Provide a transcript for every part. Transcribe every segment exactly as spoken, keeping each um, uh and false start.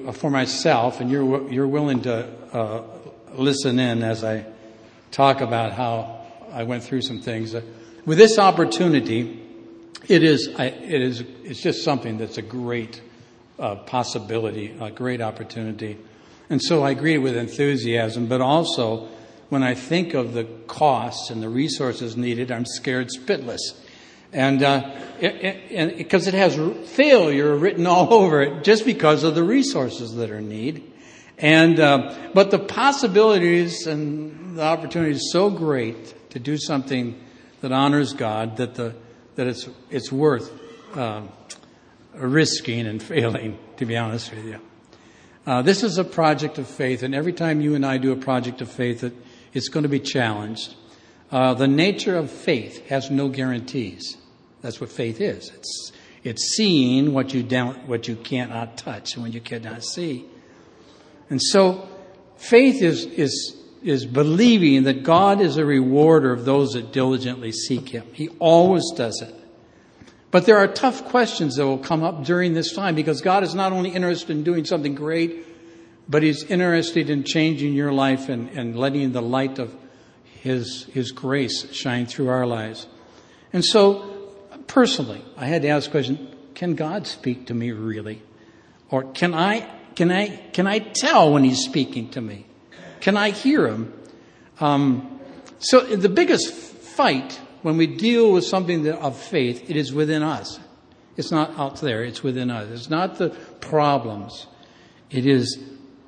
uh, for myself, and you're you're willing to uh, listen in as I talk about how I went through some things. Uh, with this opportunity, it is I, it is it's just something that's a great uh, possibility, a great opportunity, and so I greet it with enthusiasm. But also, when I think of the costs and the resources needed, I'm scared spitless. And uh, because it, it, it has failure written all over it just because of the resources that are needed. And uh, but the possibilities and the opportunity is so great to do something that honors God that the that it's it's worth uh, risking and failing, to be honest with you. Uh, this is a project of faith, and every time you and I do a project of faith, it, it's going to be challenged. Uh, the nature of faith has no guarantees. That's what faith is. It's it's seeing what you don't, what you cannot touch and what you cannot see. And so, faith is is is believing that God is a rewarder of those that diligently seek Him. He always does it. But there are tough questions that will come up during this time, because God is not only interested in doing something great, but He's interested in changing your life and, and letting the light of His His grace shine through our lives. And so, personally, I had to ask the question, can God speak to me really? Or can I can I can I tell when He's speaking to me? Can I hear Him? Um, so the biggest fight when we deal with something that, of faith, it is within us. It's not out there, it's within us. It's not the problems. It is,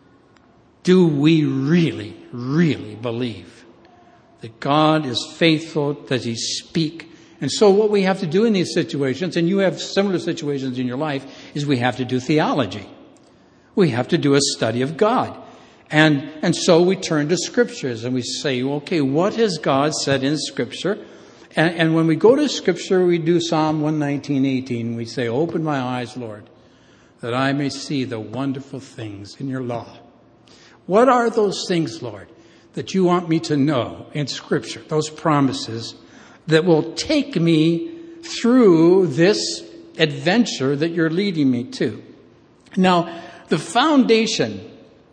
do we really, really believe that God is faithful? Does He speak? And so what we have to do in these situations, and you have similar situations in your life, is we have to do theology. We have to do a study of God. And and so we turn to Scriptures and we say, okay, what has God said in Scripture? And, and when we go to Scripture, we do Psalm one nineteen, eighteen. We say, open my eyes, Lord, that I may see the wonderful things in your law. What are those things, Lord, that you want me to know in Scripture? Those promises that will take me through this adventure that you're leading me to. Now, the foundation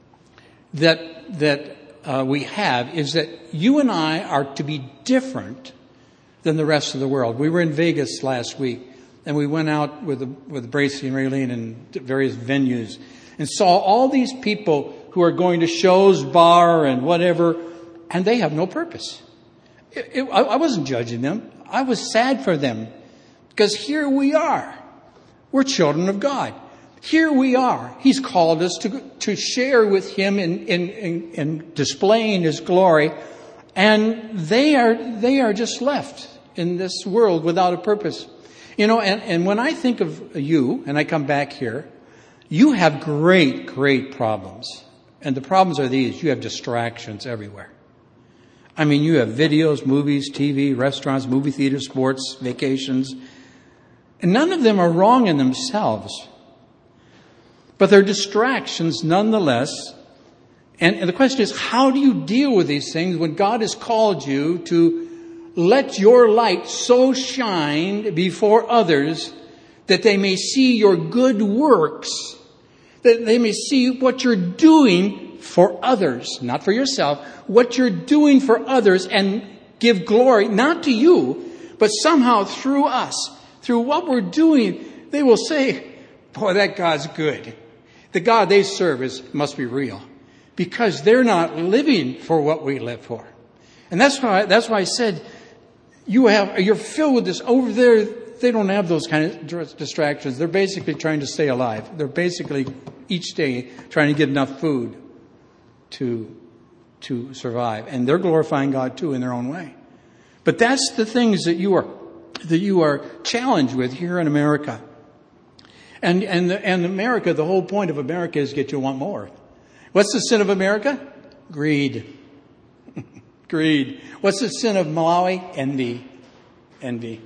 that that uh, we have is that you and I are to be different than the rest of the world. We were in Vegas last week, and we went out with with Bracy and Raylene and various venues and saw all these people who are going to shows, bar, and whatever, and they have no purpose. It, it, I, I wasn't judging them. I was sad for them, because here we are. We're children of God. Here we are. He's called us to to share with Him in, in, in, in displaying His glory. And they are they are just left in this world without a purpose. You know, and, and when I think of you, and I come back here, you have great, great problems. And the problems are these. You have distractions everywhere. I mean, you have videos, movies, T V, restaurants, movie theaters, sports, vacations. And none of them are wrong in themselves. But they're distractions nonetheless. And, and the question is, how do you deal with these things when God has called you to let your light so shine before others that they may see your good works, that they may see what you're doing for others, not for yourself, what you're doing for others, and give glory, not to you, but somehow through us, through what we're doing, they will say, boy, that God's good. The God they serve is must be real, because they're not living for what we live for. And that's why that's why I said you have you're filled with this. Over there, they don't have those kind of distractions. They're basically trying to stay alive. They're basically each day trying to get enough food to to survive, and they're glorifying God too in their own way. But that's the things that you are that you are challenged with here in America. And and the, and America, the whole point of America is get you want more. What's the sin of America? Greed. Greed. What's the sin of Malawi? Envy. Envy.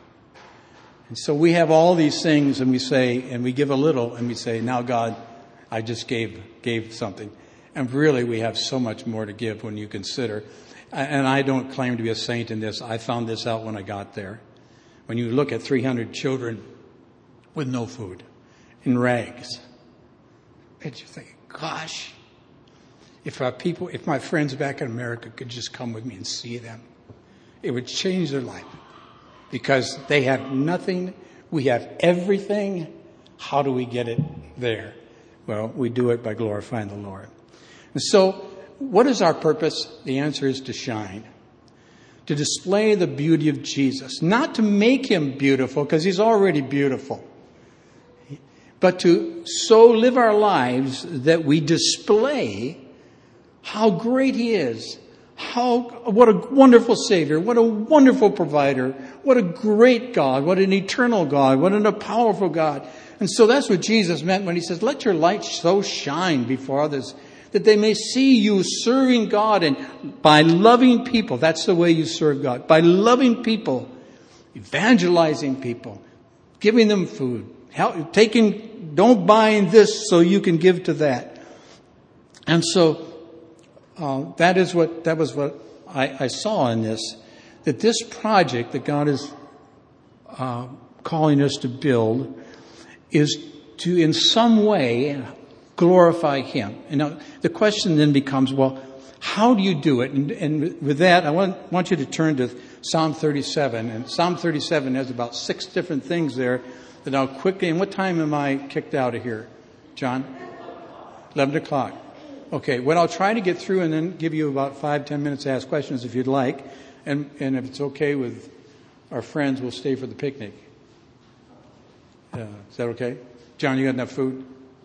And so we have all these things, and we say, and we give a little, and we say, now God, I just gave gave something. And really, we have so much more to give when you consider. And I don't claim to be a saint in this. I found this out when I got there. When you look at three hundred children with no food, in rags, And you think, gosh, if our people, if my friends back in America could just come with me and see them, it would change their life. Because they have nothing, we have everything. How do we get it there? Well, we do it by glorifying the Lord. And so, what is our purpose? The answer is to shine. To display the beauty of Jesus. Not to make him beautiful, because he's already beautiful. But to so live our lives that we display how great he is. How, what a wonderful Savior. What a wonderful provider. What a great God. What an eternal God. What a powerful God. And so that's what Jesus meant when he says, let your light so shine before others that they may see you serving God, and by loving people. That's the way you serve God. By loving people, evangelizing people, giving them food, help, taking, don't buy this so you can give to that. And so uh, that is what that was what I, I saw in this, that this project that God is uh, calling us to build is to, in some way, glorify him. And now the question then becomes, well, how do you do it? And, and with that, I want, want you to turn to Psalm thirty-seven. And Psalm thirty-seven has about six different things there that I'll quickly, and what time am I kicked out of here, John? eleven o'clock. Okay, what I'll try to get through and then give you about five, ten minutes to ask questions if you'd like. And, and if it's okay with our friends, we'll stay for the picnic. Uh, is that okay? John, you got enough food?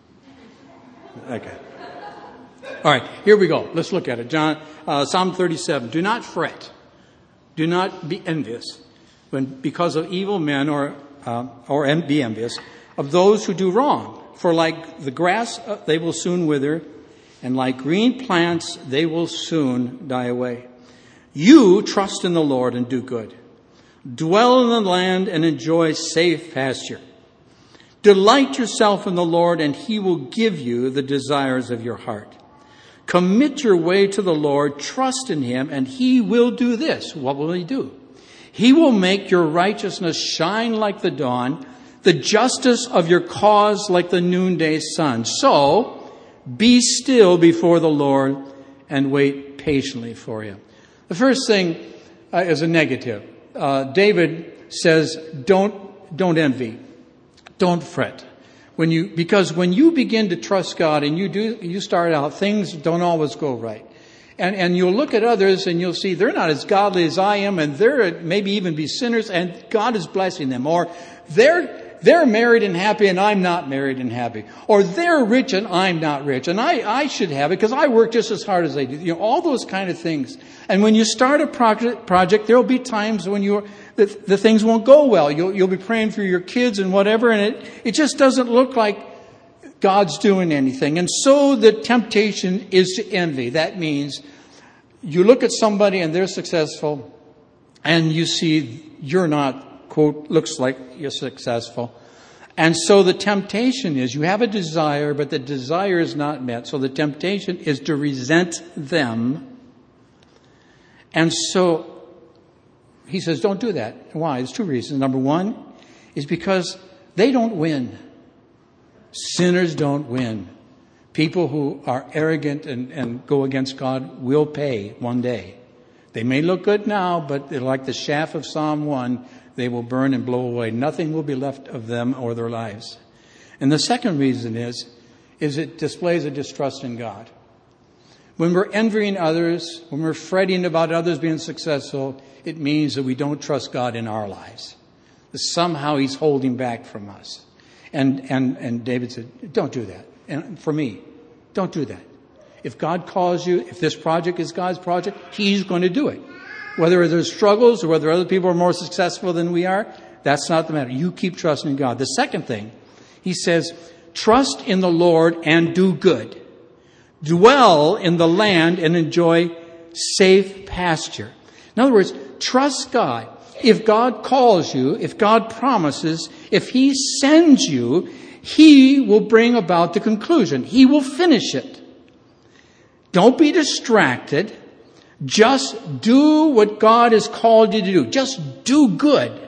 Okay. All right, here we go. Let's look at it. John, uh, Psalm thirty-seven. Do not fret. Do not be envious when because of evil men, or uh, or be envious of those who do wrong. For like the grass, uh, they will soon wither, and like green plants, they will soon die away. You trust in the Lord and do good. Dwell in the land and enjoy safe pasture. Delight yourself in the Lord, and he will give you the desires of your heart. Commit your way to the Lord, trust in him, and he will do this. What will he do? He will make your righteousness shine like the dawn, the justice of your cause like the noonday sun. So, be still before the Lord and wait patiently for him. The first thing uh, is a negative. Uh, David says, don't, don't envy. Don't fret. When you, because when you begin to trust God and you do, you start out, things don't always go right. And, and you'll look at others and you'll see they're not as godly as I am, and they're maybe even be sinners, and God is blessing them. Or they're, they're married and happy and I'm not married and happy. Or they're rich and I'm not rich. And I, I should have it because I work just as hard as they do. You know, all those kind of things. And when you start a project, project there'll be times when you're, the, the things won't go well. You'll, you'll be praying for your kids and whatever, and it, it just doesn't look like God's doing anything. And so the temptation is to envy. That means you look at somebody and they're successful, and you see you're not, quote, looks like you're successful. And so the temptation is you have a desire, but the desire is not met. So the temptation is to resent them. And so he says, don't do that. Why? There's two reasons. Number one is because they don't win. Sinners don't win. People who are arrogant and, and go against God will pay one day. They may look good now, but they're like the chaff of Psalm one. They will burn and blow away. Nothing will be left of them or their lives. And the second reason is, is it displays a distrust in God. When we're envying others, when we're fretting about others being successful, it means that we don't trust God in our lives. That somehow he's holding back from us. And, and, and David said, don't do that. And for me, don't do that. If God calls you, if this project is God's project, he's going to do it. Whether there's struggles or whether other people are more successful than we are, that's not the matter. You keep trusting in God. The second thing, he says, trust in the Lord and do good. Dwell in the land and enjoy safe pasture. In other words, trust God. If God calls you, if God promises, if he sends you, he will bring about the conclusion. He will finish it. Don't be distracted. Just do what God has called you to do. Just do good.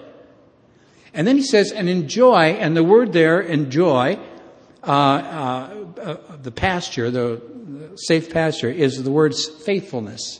And then he says, and enjoy, and the word there, enjoy, uh, uh, uh, the pasture, the, the safe pasture, is the word faithfulness.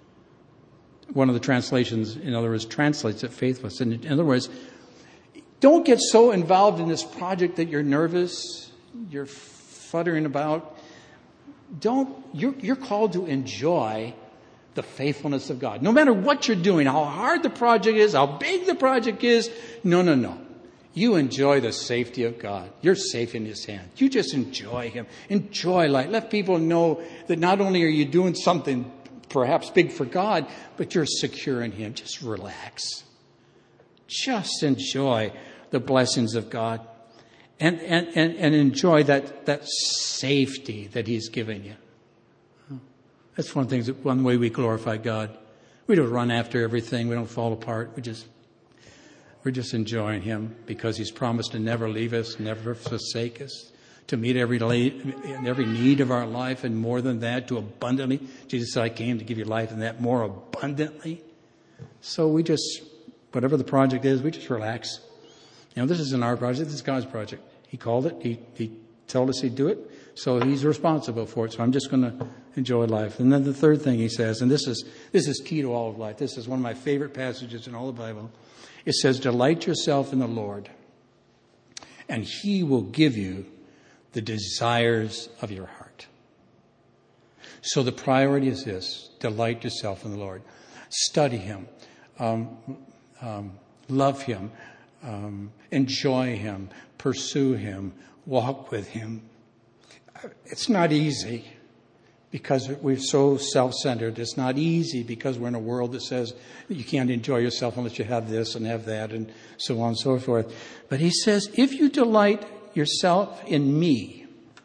One of the translations, in other words, translates it faithless. In, in other words, don't get so involved in this project that you're nervous, you're futtering about. Don't, you're, you're called to enjoy the faithfulness of God. No matter what you're doing, how hard the project is, how big the project is, no, no, no. You enjoy the safety of God. You're safe in His hand. You just enjoy Him. Enjoy life. Let people know that not only are you doing something perhaps big for God, but you're secure in Him. Just relax. Just enjoy the blessings of God. And, and, and, and enjoy that, that safety that He's given you. That's one thing, one way we glorify God. We don't run after everything. We don't fall apart. We just, we're just enjoying Him because He's promised to never leave us, never forsake us, to meet every every need of our life, and more than that, to abundantly. Jesus said, I came to give you life and that more abundantly. So we just, whatever the project is, we just relax. You know, this isn't our project. This is God's project. He called it. He, he told us He'd do it. So He's responsible for it. So I'm just going to enjoy life. And then the third thing He says, and this is this is key to all of life. This is one of my favorite passages in all the Bible. It says, delight yourself in the Lord, and He will give you the desires of your heart. So the priority is this: delight yourself in the Lord. Study Him. Um, um, love Him. Um, enjoy Him. Pursue Him. Walk with Him. It's not easy because we're so self-centered. It's not easy because we're in a world that says you can't enjoy yourself unless you have this and have that and so on and so forth. But He says, if you delight yourself in me,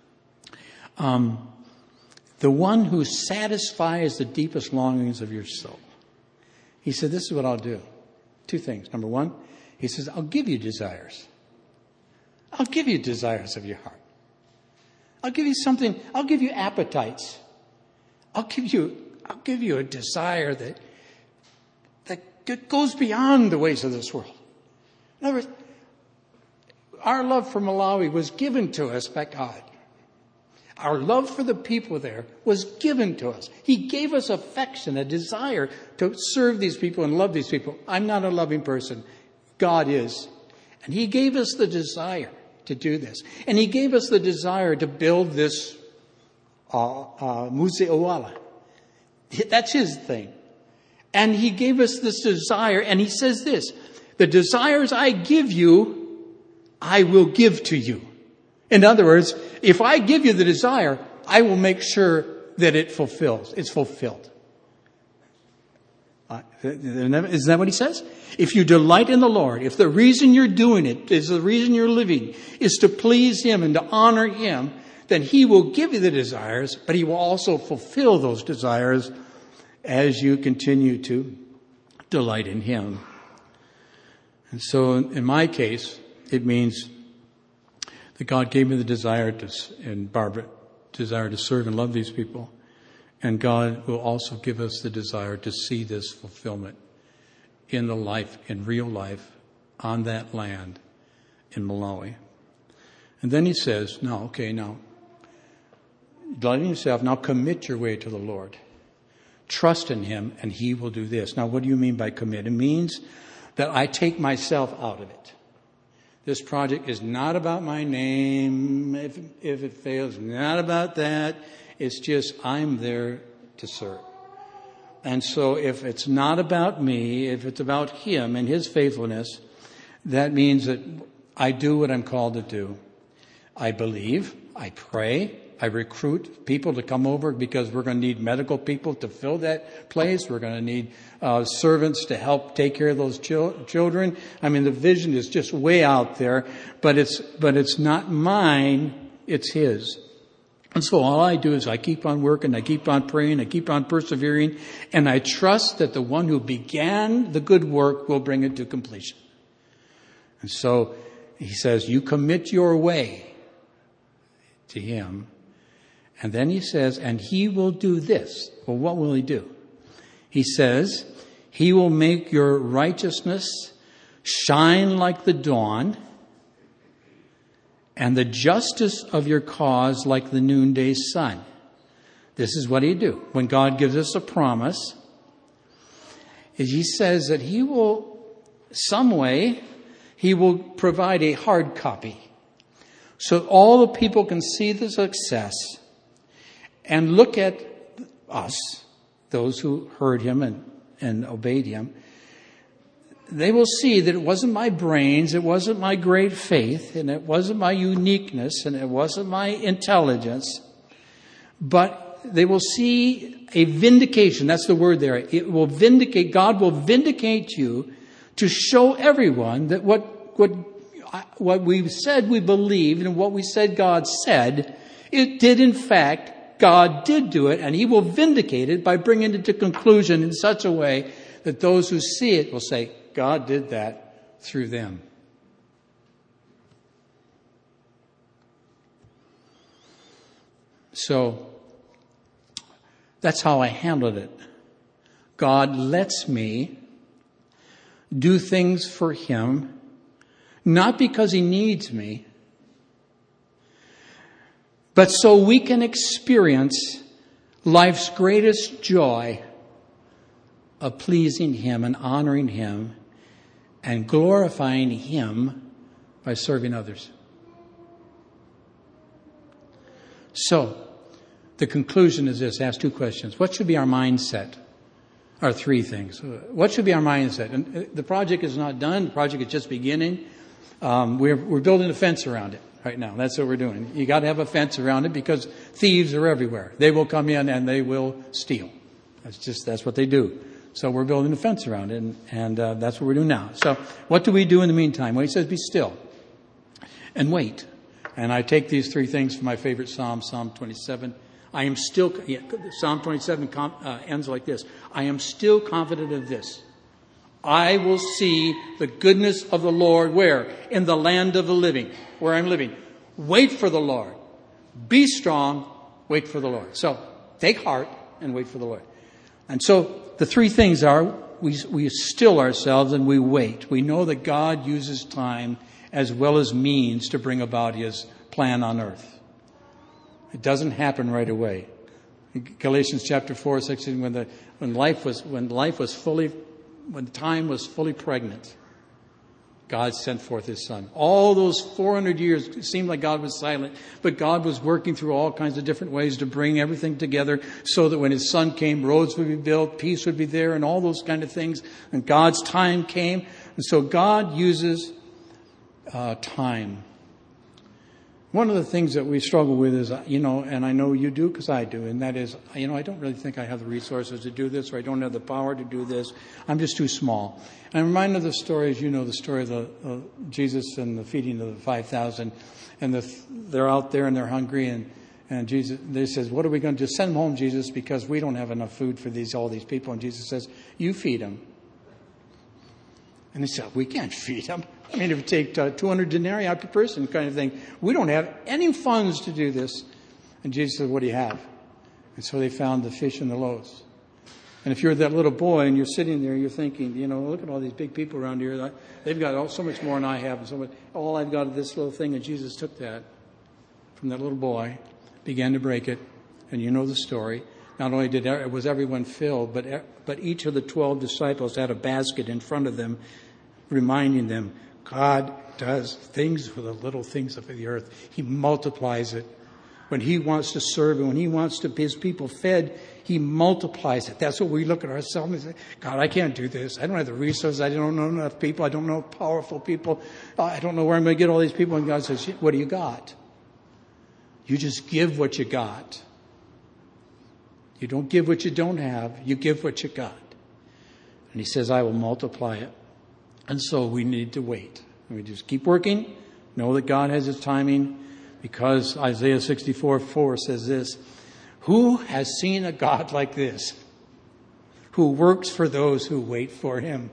um, the one who satisfies the deepest longings of your soul, He said, this is what I'll do. Two things. Number one, He says, I'll give you desires. I'll give you desires of your heart. I'll give you something. I'll give you appetites. I'll give you, I'll give you a desire that, that goes beyond the ways of this world. In other words, our love for Malawi was given to us by God. Our love for the people there was given to us. He gave us affection, a desire to serve these people and love these people. I'm not a loving person. God is. And He gave us the desire to do this. And He gave us the desire to build this uh, uh, Muse Owala. That's His thing. And He gave us this desire, and He says this, the desires I give you, I will give to you. In other words, if I give you the desire, I will make sure that it fulfills. It's fulfilled. Uh, isn't that what He says? If you delight in the Lord, if the reason you're doing it is the reason you're living is to please Him and to honor Him, then He will give you the desires, but He will also fulfill those desires as you continue to delight in Him. And so in my case, it means that God gave me the desire to, and Barbara, desire to serve and love these people. And God will also give us the desire to see this fulfillment in the life, in real life, on that land in Malawi. And then He says, no, okay, now, delighting yourself, now commit your way to the Lord. Trust in Him, and He will do this. Now, what do you mean by commit? It means that I take myself out of it. This project is not about my name, if, if it fails, not about that. It's just I'm there to serve. And so if it's not about me, if it's about Him and His faithfulness, that means that I do what I'm called to do. I believe, I pray, I recruit people to come over because we're going to need medical people to fill that place. We're going to need uh, servants to help take care of those chil- children. I mean, the vision is just way out there, but it's but it's not mine, it's His. And so all I do is I keep on working, I keep on praying, I keep on persevering, and I trust that the one who began the good work will bring it to completion. And so He says, you commit your way to Him. And then He says, and He will do this. Well, what will He do? He says, He will make your righteousness shine like the dawn and the justice of your cause like the noonday sun. This is what He do. When God gives us a promise, is He says that He will, some way, He will provide a hard copy. So all the people can see the success and look at us, those who heard Him and, and obeyed Him. They will see that it wasn't my brains, it wasn't my great faith, and it wasn't my uniqueness, and it wasn't my intelligence, but they will see a vindication. That's the word there. It will vindicate, God will vindicate you to show everyone that what, what, what we said we believed and what we said God said, it did in fact, God did do it, and He will vindicate it by bringing it to conclusion in such a way that those who see it will say, God did that through them. So, that's how I handled it. God lets me do things for Him, not because He needs me, but so we can experience life's greatest joy of pleasing Him and honoring Him and glorifying Him by serving others. So, the conclusion is this. Ask two questions. What should be our mindset? Or three things. What should be our mindset? And the project is not done. The project is just beginning. Um, we're, we're building a fence around it right now. That's what we're doing. You got to have a fence around it because thieves are everywhere. They will come in and they will steal. That's just, that's what they do. So we're building a fence around it, and, and uh, that's what we're doing now. So what do we do in the meantime? Well, He says, be still and wait. And I take these three things from my favorite Psalm, Psalm twenty-seven. I am still, yeah, Psalm twenty-seven uh, ends like this. I am still confident of this. I will see the goodness of the Lord where? In the land of the living, where I'm living. Wait for the Lord. Be strong. Wait for the Lord. So take heart and wait for the Lord. And so the three things are we, we still ourselves and we wait. We know that God uses time as well as means to bring about His plan on earth. It doesn't happen right away. Galatians chapter four, sixteen, when the when life was when life was fully when time was fully pregnant, God sent forth His Son. All those four hundred years, it seemed like God was silent, but God was working through all kinds of different ways to bring everything together so that when His Son came, roads would be built, peace would be there, and all those kind of things. And God's time came. And so God uses uh, time. One of the things that we struggle with is, you know, and I know you do because I do, and that is, you know, I don't really think I have the resources to do this, or I don't have the power to do this. I'm just too small. And I'm reminded of the story, as you know, the story of the, uh, Jesus and the feeding of the five thousand. And the, they're out there and they're hungry, and, and Jesus, they says, what are we going to do? Send them home, Jesus, because we don't have enough food for these all these people. And Jesus says, you feed them. And they said, we can't feed them. I mean, it would take uh, two hundred denarii per person kind of thing. We don't have any funds to do this. And Jesus said, what do you have? And so they found the fish and the loaves. And if you're that little boy and you're sitting there, you're thinking, you know, look at all these big people around here. They've got all, so much more than I have. And so much, all I've got is this little thing. And Jesus took that from that little boy, began to break it. And you know the story. Not only did was everyone filled, but but each of the twelve disciples had a basket in front of them, reminding them, God does things for the little things of the earth. He multiplies it. When He wants to serve and when He wants to His people fed, He multiplies it. That's what we look at ourselves and say, God, I can't do this. I don't have the resources. I don't know enough people. I don't know powerful people. I don't know where I'm going to get all these people. And God says, what do you got? You just give what you got. You don't give what you don't have. You give what you got. And He says, I will multiply it. And so we need to wait. We just keep working. Know that God has His timing. Because Isaiah sixty-four four says this, who has seen a God like this, who works for those who wait for Him?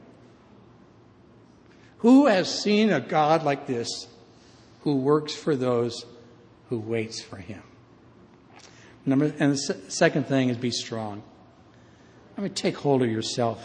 Who has seen a God like this, who works for those who waits for Him? Number, and the second thing is be strong. I mean, take hold of yourself.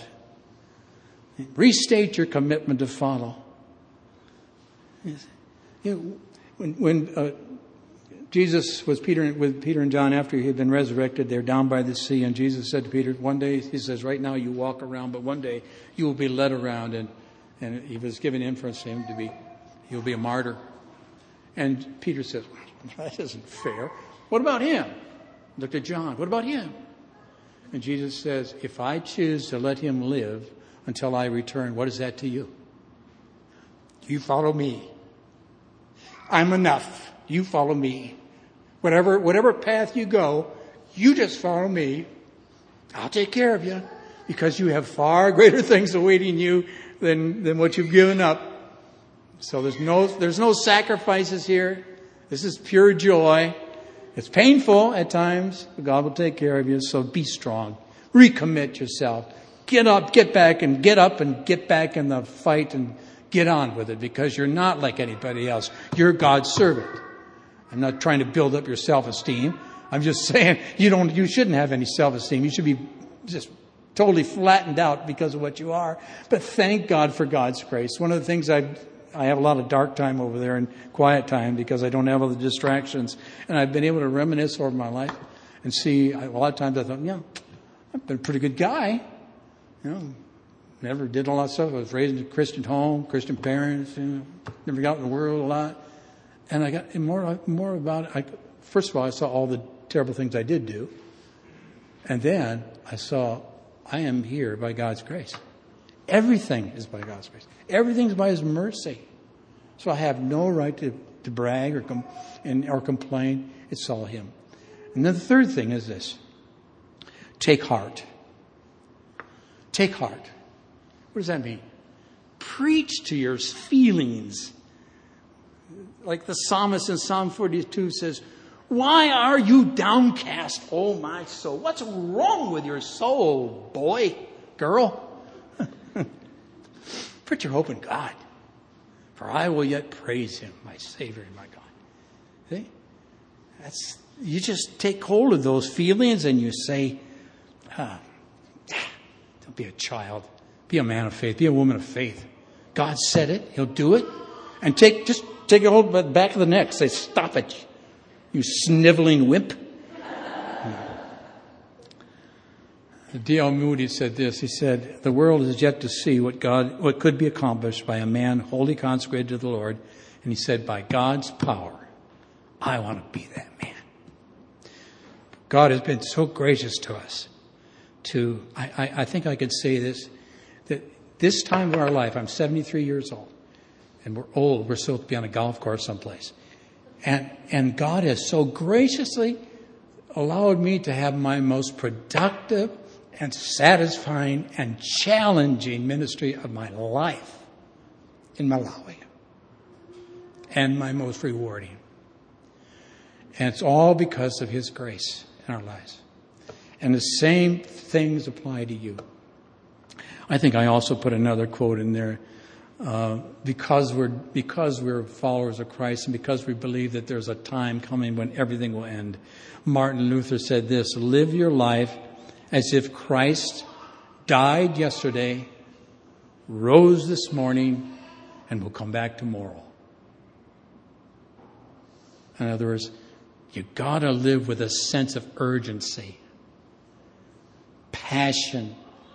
Restate your commitment to follow. You know, When, when uh, Jesus was Peter with Peter and John after he had been resurrected, they're down by the sea, and Jesus said to Peter, one day, he says, right now you walk around, but one day you will be led around, and, and he was given inference to him to be, he'll be a martyr. And Peter says, that isn't fair. What about him? Looked at John. What about him? And Jesus says, if I choose to let him live until I return, what is that to you? You follow me. I'm enough. You follow me. Whatever, whatever path you go, you just follow me. I'll take care of you because you have far greater things awaiting you than, than what you've given up. So there's no, there's no sacrifices here. This is pure joy. It's painful at times, but God will take care of you. So be strong. Recommit yourself. Get up, get back, and get up and get back in the fight and get on with it, because you're not like anybody else. You're God's servant. I'm not trying to build up your self-esteem. I'm just saying you don't, you shouldn't have any self-esteem. You should be just totally flattened out because of what you are. But thank God for God's grace. One of the things I I have a lot of dark time over there and quiet time because I don't have all the distractions. And I've been able to reminisce over my life and see, a lot of times I thought, yeah, I've been a pretty good guy. You know, never did a lot of stuff. I was raised in a Christian home, Christian parents, you know, never got in the world a lot. And I got more, more about it. I, first of all, I saw all the terrible things I did do. And then I saw I am here by God's grace. Everything is by God's grace. Everything's by His mercy. So I have no right to, to brag or, com- and, or complain. It's all Him. And then the third thing is this. Take heart. Take heart. What does that mean? Preach to your feelings. Like the psalmist in Psalm forty-two says, why are you downcast, oh my soul? What's wrong with your soul, boy, girl? Put your hope in God, for I will yet praise Him, my Savior and my God. See? That's, you just take hold of those feelings and you say, ah, don't be a child. Be a man of faith. Be a woman of faith. God said it. He'll do it. And take just take a hold of the back of the neck. Say, stop it, you sniveling wimp. D L Moody said this. He said, the world is yet to see what God, what could be accomplished by a man wholly consecrated to the Lord. And he said, by God's power, I want to be that man. God has been so gracious to us to, I, I, I think I could say this, that this time of our life, I'm seventy-three years old, and we're old. We're supposed to be on a golf course someplace. And, and God has so graciously allowed me to have my most productive and satisfying and challenging ministry of my life in Malawi. And my most rewarding. And it's all because of His grace in our lives. And the same things apply to you. I think I also put another quote in there. Uh, because we're because we're followers of Christ and because we believe that there's a time coming when everything will end. Martin Luther said this, live your life as if Christ died yesterday, rose this morning, and will come back tomorrow. In other words, you gotta live with a sense of urgency, passion,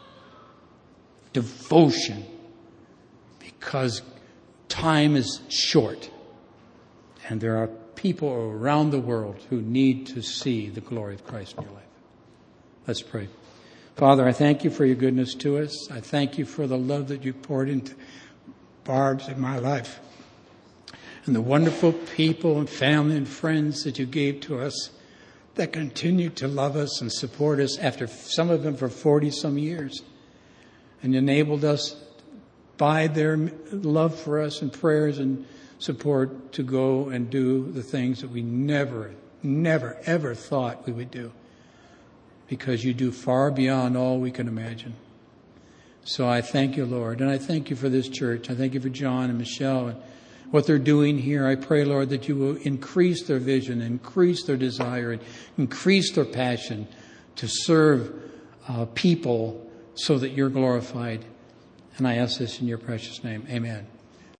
devotion, because time is short and there are people around the world who need to see the glory of Christ in your life. Let's pray. Father, I thank you for your goodness to us. I thank you for the love that you poured into Barb's in my life and the wonderful people and family and friends that you gave to us that continue to love us and support us after some of them for forty some years, and enabled us by their love for us and prayers and support to go and do the things that we never, never, ever thought we would do. Because you do far beyond all we can imagine. So I thank you, Lord. And I thank you for this church. I thank you for John and Michelle and what they're doing here. I pray, Lord, that you will increase their vision, increase their desire, and increase their passion to serve uh, people so that you're glorified. And I ask this in your precious name. Amen.